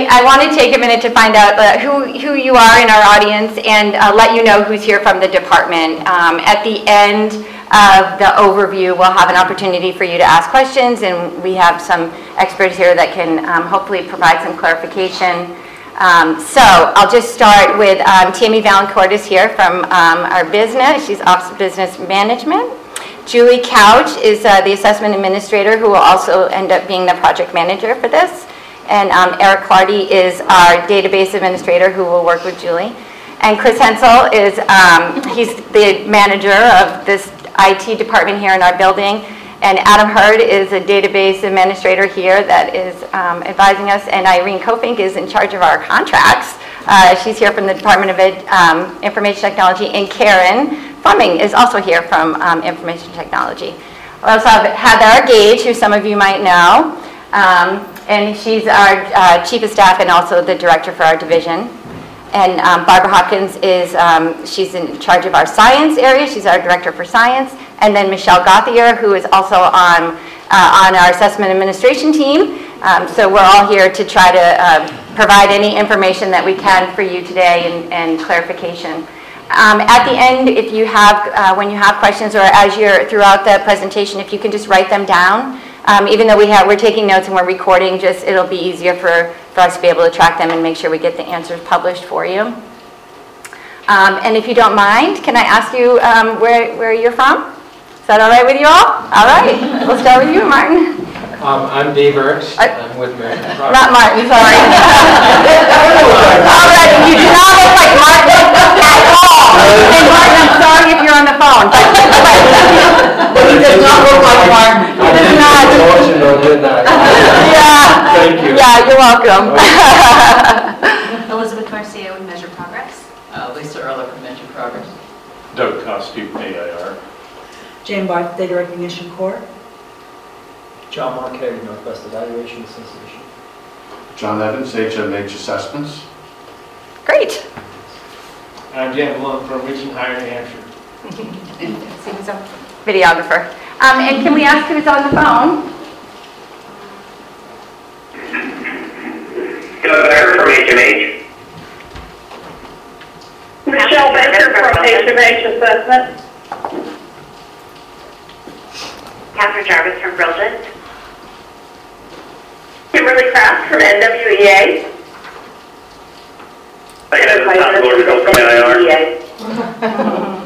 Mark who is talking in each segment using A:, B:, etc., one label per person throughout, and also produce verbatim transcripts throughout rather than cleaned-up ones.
A: I want to take a minute to find out uh, who, who you are in our audience and uh, let you know who's here from the department. Um, at the end of the overview, we'll have an opportunity for you to ask questions, and we have some experts here that can um, hopefully provide some clarification. Um, so I'll just start with um, Tammy Valancourt is here from um, our business. She's Office of Business Management. Julie Couch is uh, the assessment administrator who will also end up being the project manager for this. And um, Eric Clardy is our database administrator who will work with Julie. And Chris Hensel is, um, he's the manager of this I T department here in our building. And Adam Hurd is a database administrator here that is um, advising us. And Irene Kofink is in charge of our contracts. Uh, she's here from the Department of Ed, um, Information Technology. And Karen Fleming is also here from um, Information Technology. We also have Heather Gage, who some of you might know. Um, and she's our uh, chief of staff and also the director for our division. And um, Barbara Hopkins is, um, she's in charge of our science area. She's our director for science. And then Michelle Gauthier, who is also on, uh, on our assessment administration team. Um, so we're all here to try to uh, provide any information that we can for you today and, and clarification. Um, at the end, if you have, uh, when you have questions or as you're throughout the presentation, if you can just write them down. Um, even though we have, we're taking notes and we're recording, just it'll be easier for, for us to be able to track them and make sure we get the answers published for you. Um, and if you don't mind, can I ask you um, where, where you're from? Is that all right with you all? All right, we'll start with you, Martin.
B: Um, I'm Dave Ernst. I'm with American Progress.
A: Not Martin, sorry. All right, you do not look like Martin at all. And Martin, I'm sorry if you're on the phone. But he does not look like Martin. He does not. Yeah.
B: Thank you.
A: Yeah, you're welcome.
C: Elizabeth Garcia with Measure Progress.
D: Uh, Lisa Erler from Measure Progress.
E: Doug Costume, A I R.
F: Jane Barth, Data Recognition Corps.
G: John Marquette, Northwest Evaluation Association.
E: John Evans, H M H Assessments.
A: Great.
B: I'm Dan Blum from Region Higher New Hampshire.
A: He's a videographer. Um, and can we ask who's on the phone?
H: Doug Becker from H M H. Michelle Baker from H M H Assessment. Catherine Jarvis from Brilliant. Kimberly Kraft from N W E A. Tom Gordon from A I R.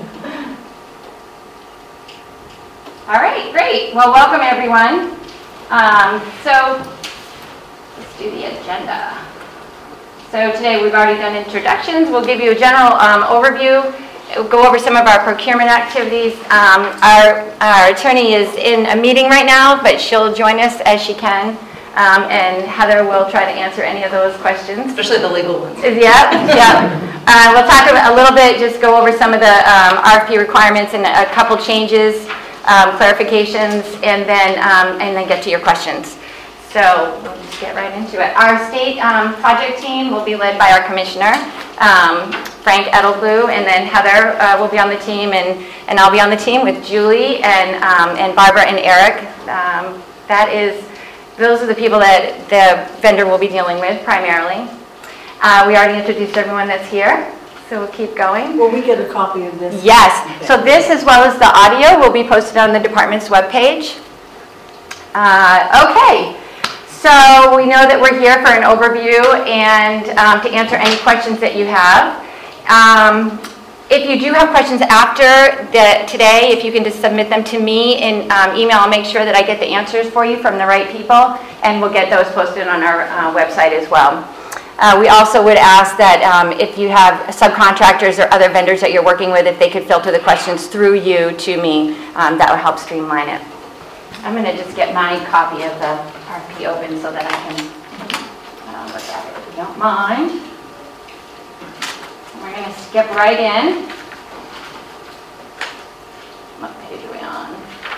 A: All right, great. Well, welcome everyone. Um, so let's do the agenda. So today we've already done introductions. We'll give you a general um, overview. We'll go over some of our procurement activities. Um, our, our attorney is in a meeting right now, but she'll join us as she can. Um, and Heather will try to answer any of those questions.
D: Especially the legal ones.
A: Yeah, yeah. Uh, we'll talk a little bit, just go over some of the um, R F P requirements and a couple changes, um, clarifications, and then um, and then get to your questions. So we'll just get right into it. Our state um, project team will be led by our commissioner, um, Frank Edelblue, and then Heather uh, will be on the team, and, and I'll be on the team with Julie and, um, and Barbara and Eric. Um, that is, those are the people that the vendor will be dealing with primarily. Uh, we already introduced everyone that's here, so we'll keep going.
F: Will we get a copy of this?
A: Yes,
F: Okay.
A: so this as well as the audio will be posted on the department's webpage. Uh, okay. So we know that we're here for an overview and um, to answer any questions that you have. Um, if you do have questions after the, today, if you can just submit them to me in um, email, I'll make sure that I get the answers for you from the right people, and we'll get those posted on our uh, website as well. Uh, we also would ask that um, if you have subcontractors or other vendors that you're working with, if they could filter the questions through you to me, um, that would help streamline it. I'm going to just get my copy of the R F P open so that I can uh, look at it if you don't mind. We're going to skip right in. What page are we on?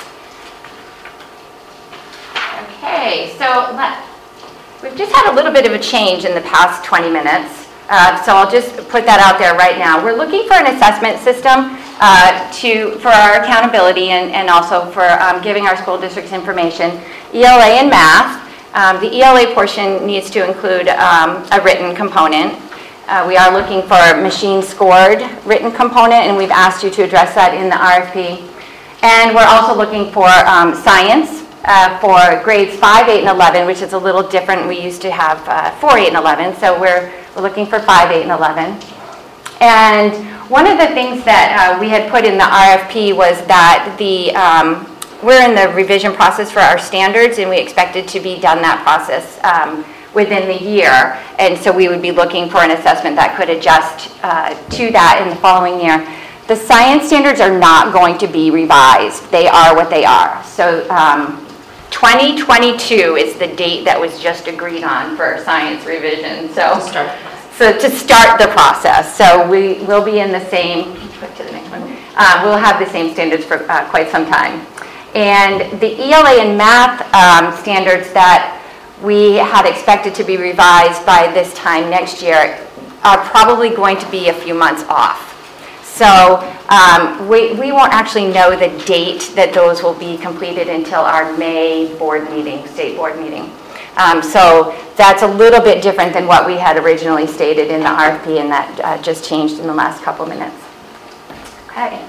A: Okay, so let, we've just had a little bit of a change in the past twenty minutes. Uh, so I'll just put that out there right now. We're looking for an assessment system uh, to for our accountability and, and also for um, giving our school districts information. E L A and math. Um, The E L A portion needs to include um, a written component. Uh, We are looking for a machine-scored written component, and we've asked you to address that in the R F P. And we're also looking for um, science uh, for grades five, eight, and eleven, which is a little different. We used to have uh, four, eight, and eleven, so we're, we're looking for five, eight, and eleven. And one of the things that uh, we had put in the R F P was that the, um, we're in the revision process for our standards, and we expected to be done that process um, within the year. And so we would be looking for an assessment that could adjust uh, to that in the following year. The science standards are not going to be revised. They are what they are. So um, twenty twenty-two is the date that was just agreed on for science revision. So,
D: To start.
A: so to start the process. So we will be in the same, click to the next one. Uh, we'll have the same standards for uh, quite some time. And the E L A and math um, standards that we had expected to be revised by this time next year are probably going to be a few months off. So um, we, we won't actually know the date that those will be completed until our May board meeting, state board meeting. Um, so that's a little bit different than what we had originally stated in the R F P, and that uh, just changed in the last couple minutes. Okay.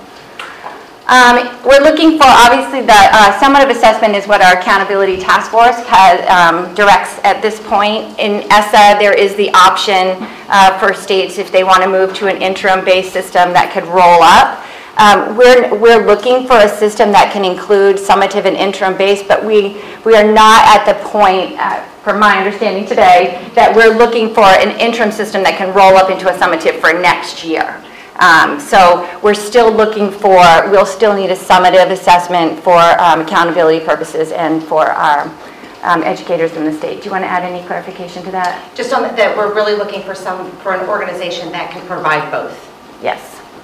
A: Um, we're looking for, obviously, the uh, summative assessment is what our accountability task force has, um, directs at this point. In E S A, there is the option uh, for states if they want to move to an interim-based system that could roll up. Um, we're, we're looking for a system that can include summative and interim-based, but we, we are not at the point, uh, from my understanding today, that we're looking for an interim system that can roll up into a summative for next year. Um, so we're still looking for, we'll still need a summative assessment for um, accountability purposes and for our um, educators in the state. Do you want to add any clarification to that?
C: Just on that, we're really looking for some, for an organization that can provide both.
A: Yes.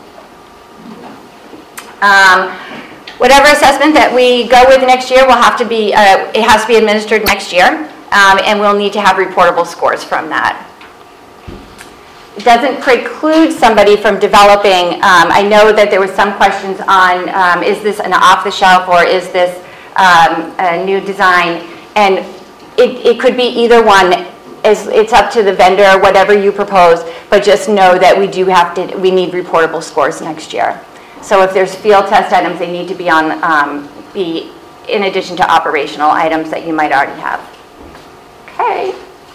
A: Um, whatever assessment that we go with next year will have to be, uh, it has to be administered next year, um, and we'll need to have reportable scores from that. It doesn't preclude somebody from developing. Um, I know that there was some questions on, um, is this an off-the-shelf or is this um, a new design? And it, it could be either one. It's, it's up to the vendor, whatever you propose, but just know that we do have to, we need reportable scores next year. So if there's field test items, they need to be on, um, be in addition to operational items that you might already have. Okay.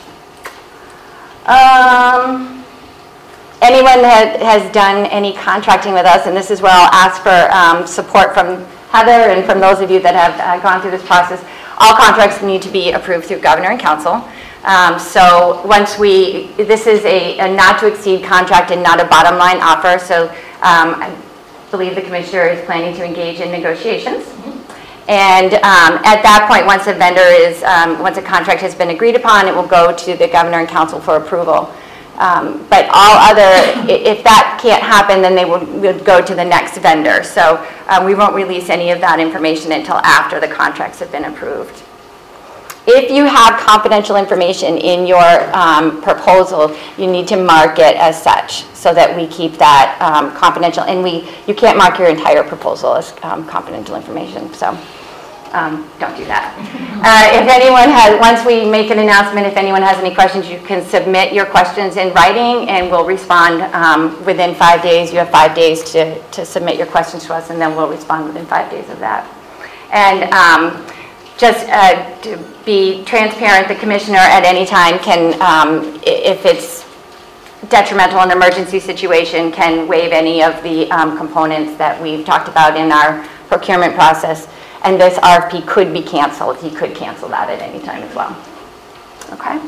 A: Um, Anyone that has done any contracting with us, and this is where I'll ask for um, support from Heather and from those of you that have uh, gone through this process, all contracts need to be approved through governor and council. Um, so once we, this is a, a not to exceed contract and not a bottom line offer, so um, I believe the commissioner is planning to engage in negotiations. Mm-hmm. And um, at that point, once a vendor is, um, once a contract has been agreed upon, it will go to the governor and council for approval. Um, but all other, if that can't happen, then they will, will go to the next vendor. So um, we won't release any of that information until after the contracts have been approved. If you have confidential information in your um, proposal, you need to mark it as such so that we keep that um, confidential. And we, you can't mark your entire proposal as um, confidential information. So. Um, don't do that. Uh, if anyone has, once we make an announcement, if anyone has any questions, you can submit your questions in writing and we'll respond um, within five days. You have five days to, to submit your questions to us and then we'll respond within five days of that. And um, just uh, to be transparent, the commissioner at any time can, um, if it's detrimental in an emergency situation, can waive any of the um, components that we've talked about in our procurement process. And this R F P could be canceled. He could cancel that at any time as well. Okay.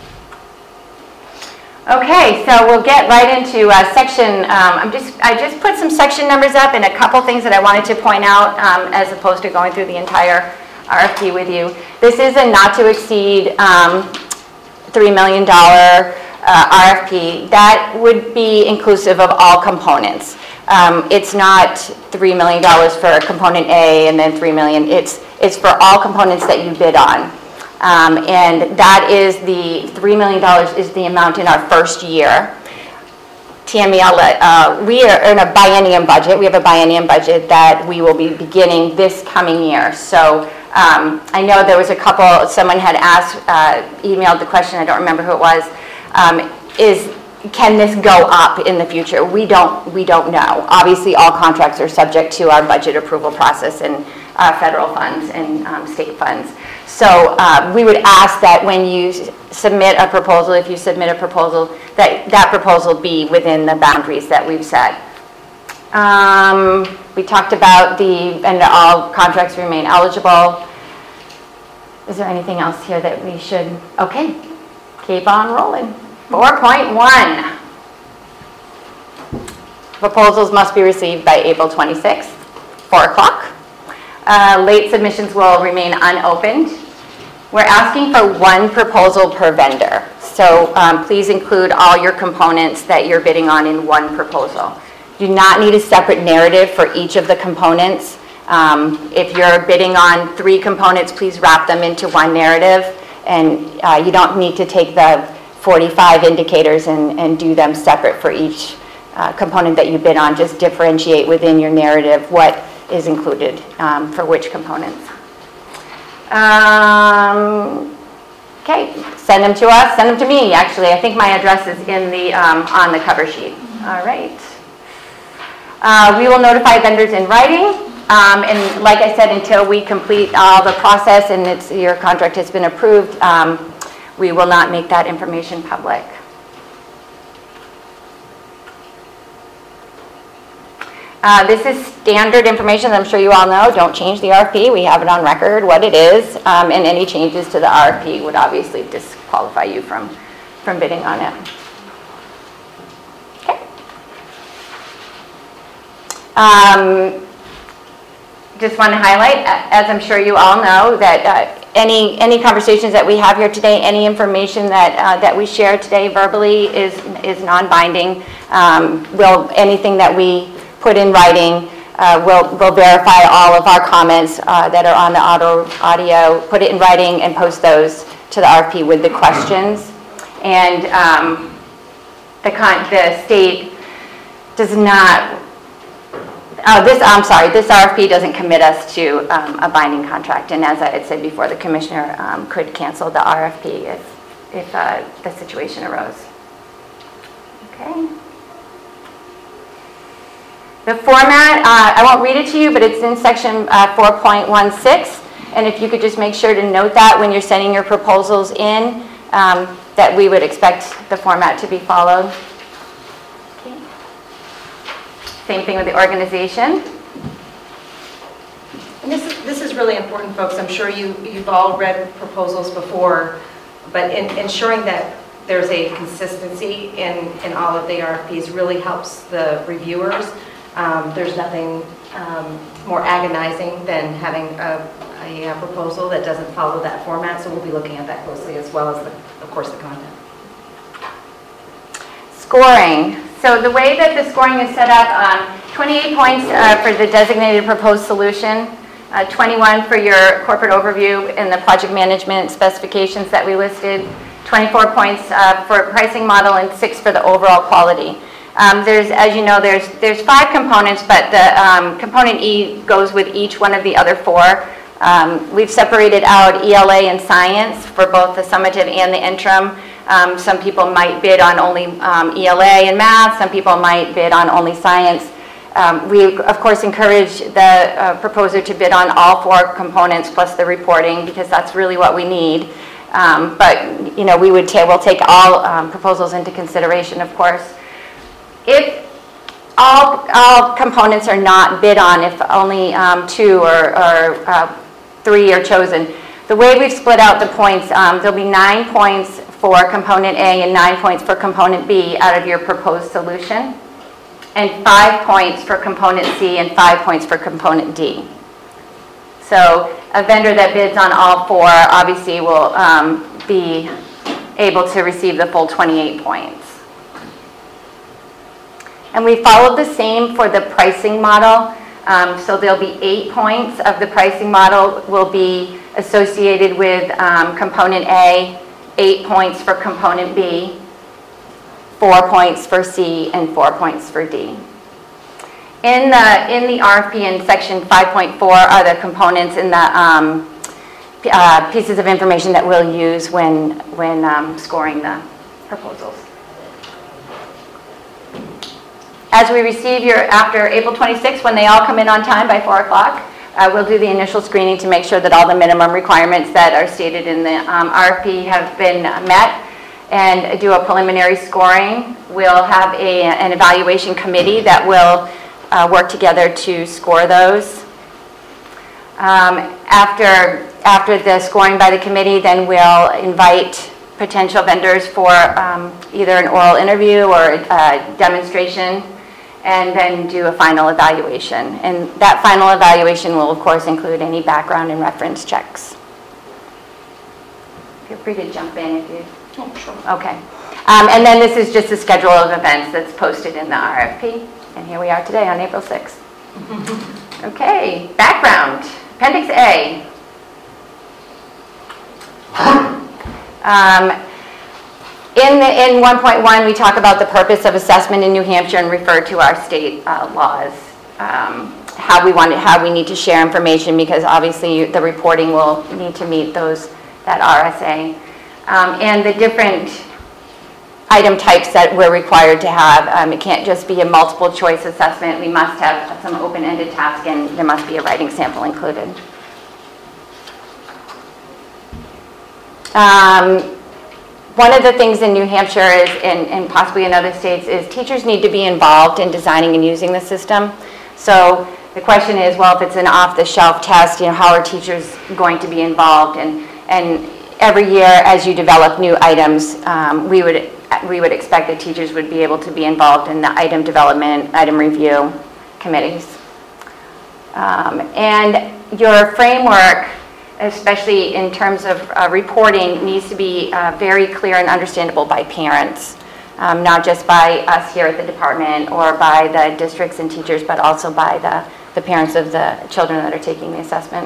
A: Okay, so we'll get right into uh, section. Um, I'm just, I just put some section numbers up and a couple things that I wanted to point out um, as opposed to going through the entire R F P with you. This is a not to exceed um, three million dollars uh, R F P. That would be inclusive of all components. Um, it's not three million dollars for component A and then three million dollars. It's, it's for all components that you bid on. Um, and that is the three million dollars is the amount in our first year. Tammy, I'll let, uh, we are in a biennium budget. We have a biennium budget that we will be beginning this coming year. So Um, I know there was a couple, someone had asked, uh, emailed the question, I don't remember who it was, um, is, can this go up in the future? We don't, we don't know. Obviously, all contracts are subject to our budget approval process and uh, federal funds and um, state funds. So uh, we would ask that when you s- submit a proposal, if you submit a proposal, that that proposal be within the boundaries that we've set. Um, we talked about the, and all contracts remain eligible. Is there anything else here that we should, okay, keep on rolling. four point one. Proposals must be received by April twenty-sixth, four o'clock. Uh, late submissions will remain unopened. We're asking for one proposal per vendor. So um, please include all your components that you're bidding on in one proposal. You do not need a separate narrative for each of the components. Um, if you're bidding on three components, please wrap them into one narrative. And uh, you don't need to take the forty-five indicators and, and do them separate for each uh, component that you bid on. Just differentiate within your narrative what is included um, for which components. Um, okay, send them to us, send them to me, actually. I think my address is in the, um, on the cover sheet. All right. Uh, we will notify vendors in writing. Um, and like I said, until we complete all the process and it's, your contract has been approved, um, we will not make that information public. Uh, this is standard information that I'm sure you all know. Don't change the R F P. We have it on record what it is, um, and any changes to the R F P would obviously disqualify you from, from bidding on it. Okay. Um, just want to highlight, as I'm sure you all know, that uh, any any conversations that we have here today, any information that uh, that we share today verbally is is non-binding. Um, will anything that we put in writing uh, will will verify all of our comments uh, that are on the auto audio, put it in writing, and post those to the R F P with the questions. And um, the con the state does not. Oh, this, I'm sorry, this R F P doesn't commit us to um, a binding contract, and as I had said before, the commissioner um, could cancel the R F P if, if uh, the situation arose. Okay. The format, uh, I won't read it to you, but it's in section uh, four point one six, and if you could just make sure to note that when you're sending your proposals in, um, that we would expect the format to be followed. Same thing with the organization.
C: And this is, this is really important, folks. I'm sure you, you've all read proposals before, but in, ensuring that there's a consistency in, in all of the R F Ps really helps the reviewers. Um, there's nothing um, more agonizing than having a, a proposal that doesn't follow that format, so we'll be looking at that closely as well as, the, of course, the content.
A: Scoring. So the way that the scoring is set up, um, twenty-eight points uh, for the designated proposed solution, uh, twenty-one for your corporate overview and the project management specifications that we listed, twenty-four points uh, for pricing model, and six for the overall quality. Um, there's, as you know, there's there's five components, but the um, component E goes with each one of the other four. Um, we've separated out E L A and science for both the summative and the interim. Um, some people might bid on only um, E L A and math. Some people might bid on only science. Um, we, of course, encourage the uh, proposer to bid on all four components plus the reporting, because that's really what we need. Um, but, you know, we would ta- we'll take all um, proposals into consideration, of course. If all, all components are not bid on, if only um, two or, or uh, three are chosen, the way we've split out the points, um, there'll be nine points for component A and nine points for component B out of your proposed solution, and five points for component C and five points for component D. So a vendor that bids on all four obviously will um, be able to receive the full twenty-eight points. And we followed the same for the pricing model. Um, so there'll be eight points of the pricing model will be associated with um, component A, eight points for component B, four points for C, and four points for D. In the, in the R F P in section five point four are the components in the, um, uh, pieces of information that we'll use when, when um, scoring the proposals. As we receive your, after April twenty-sixth, when they all come in on time by four o'clock, uh, we'll do the initial screening to make sure that all the minimum requirements that are stated in the um, R F P have been met, and do a preliminary scoring. We'll have a, an evaluation committee that will uh, work together to score those. Um, after, after the scoring by the committee, then we'll invite potential vendors for um, either an oral interview or a demonstration, and then do a final evaluation. And that final evaluation will, of course, include any background and reference checks. Feel free to jump in if you...
C: Oh, sure.
A: Okay. Um, and then this is just a schedule of events that's posted in the R F P. And here we are today on April sixth. Okay, background. Appendix A. Um, in the, in one point one, we talk about the purpose of assessment in New Hampshire and refer to our state uh, laws. Um, how we want it, how we need to share information, because obviously the reporting will need to meet those, that R S A. Um, and the different item types that we're required to have. Um, it can't just be a multiple choice assessment. We must have some open-ended task, and there must be a writing sample included. Um, one of the things in New Hampshire is, and, and possibly in other states, is teachers need to be involved in designing and using the system. So the question is, well, if it's an off-the-shelf test, you know, how are teachers going to be involved? And, and every year, as you develop new items, um, we would we would expect that teachers would be able to be involved in the item development, item review committees. Um, and your framework, especially in terms of uh, reporting, needs to be uh, very clear and understandable by parents, um, not just by us here at the department or by the districts and teachers, but also by the, the parents of the children that are taking the assessment.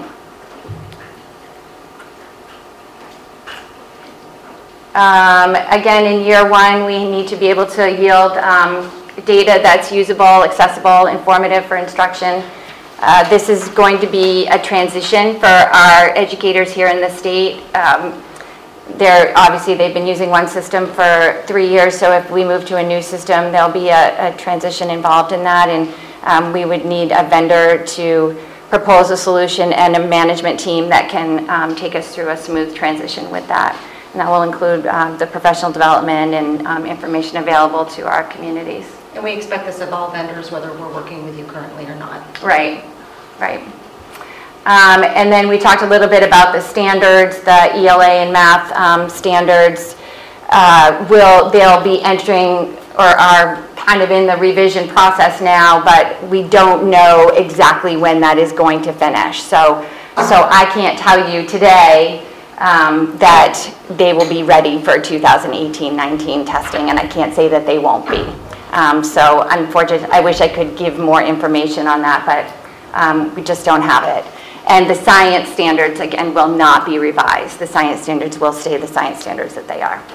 A: Um, again, in year one, we need to be able to yield um, data that's usable, accessible, informative for instruction. Uh, this is going to be a transition for our educators here in the state. Um, they're, obviously, they've been using one system for three years, so if we move to a new system, there'll be a, a transition involved in that, and um, we would need a vendor to propose a solution and a management team that can um, take us through a smooth transition with that. And that will include um, the professional development and um, information available to our communities.
C: And we expect this of all vendors, whether we're working with you currently or not.
A: Right, right. Um, and then we talked a little bit about the standards, the E L A and math um, standards. Uh, will they'll be entering or are kind of in the revision process now, but we don't know exactly when that is going to finish. So, so I can't tell you today Um, that they will be ready for two thousand eighteen nineteen testing, and I can't say that they won't be. Um, so unfortunately, I wish I could give more information on that, but um, we just don't have it. And the science standards, again, will not be revised. The science standards will stay the science standards that they are.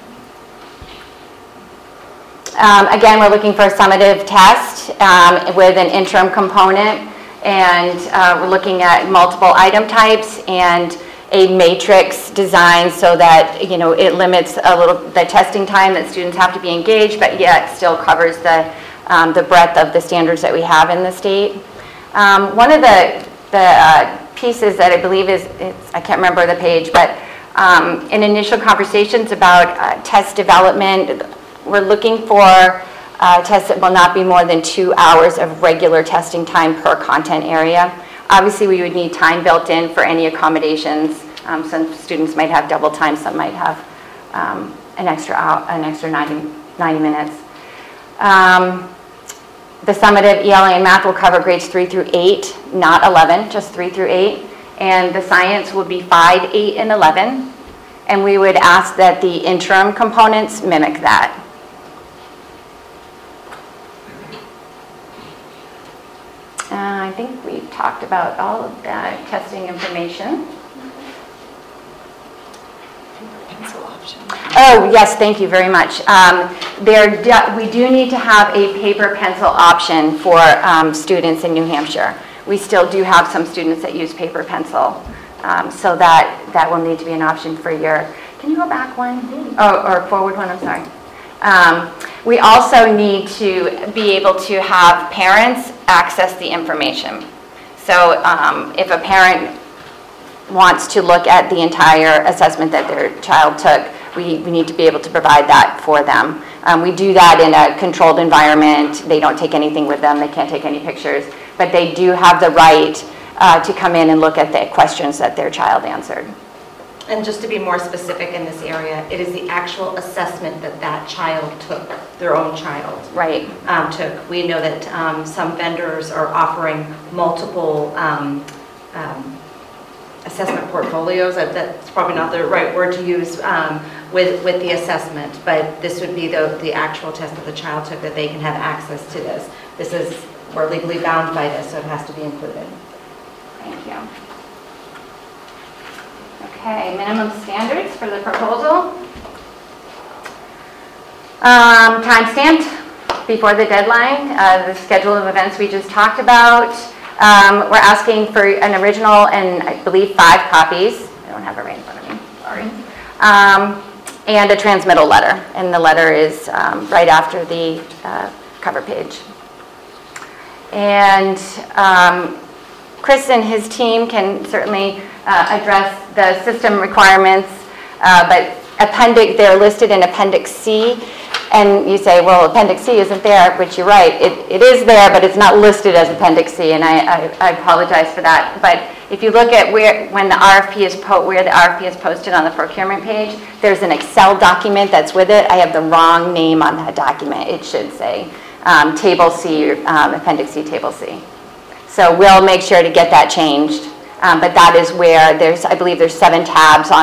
A: Um, again, we're looking for a summative test um, with an interim component, and uh, we're looking at multiple item types and a matrix design so that, you know, it limits a little the testing time that students have to be engaged, but yet still covers the um, the breadth of the standards that we have in the state. Um, one of the the uh, pieces that I believe is, it's, I can't remember the page, but um, in initial conversations about uh, test development, we're looking for uh, tests that will not be more than two hours of regular testing time per content area. Obviously, we would need time built in for any accommodations. Um, some students might have double time, some might have um, an extra hour, an extra ninety, ninety minutes. Um, the summative E L A and math will cover grades three through eight, not eleven, just three through eight. And the science will be five, eight, and eleven. And we would ask that the interim components mimic that. Uh, I think we've talked about all of that testing information.
D: Pencil option.
A: Oh, yes, thank you very much. Um, there, we do need to have a paper pencil option for um, students in New Hampshire. We still do have some students that use paper pencil. Um, So that, that will need to be an option for your, can you go back one? Or, or forward one, I'm sorry. Um, We also need to be able to have parents access the information. So um, if a parent wants to look at the entire assessment that their child took, we, we need to be able to provide that for them. Um, we do that in a controlled environment. They don't take anything with them. They can't take any pictures. But they do have the right uh, to come in and look at the questions that their child answered.
C: And just to be more specific in this area, it is the actual assessment that that child took, their own child.
A: Right.
C: Um, took. We know that um, some vendors are offering multiple um, um, assessment portfolios. That- That's probably not the right word to use um, with, with the assessment, but this would be the, the actual test that the child took, that they can have access to this. This is, we're legally bound by this, so it has to be included.
A: Thank you. Okay, minimum standards for the proposal. Um, time stamped before the deadline, uh, the schedule of events we just talked about. Um, we're asking for an original and I believe five copies. I don't have it right in front of me, sorry. Um, and a transmittal letter, and the letter is um, right after the uh, cover page. And um, Chris and his team can certainly uh, address the system requirements, uh, but appendix, they're listed in Appendix C, and you say, well, Appendix C isn't there, which you're right, it, it is there, but it's not listed as Appendix C, and I, I, I apologize for that. But if you look at where, when the R F P is po where the R F P is posted on the procurement page, there's an Excel document that's with it. I have the wrong name on that document. It should say um, Table C, um, Appendix C, Table C. So we'll make sure to get that changed. Um, but that is where there's, I believe there's seven tabs on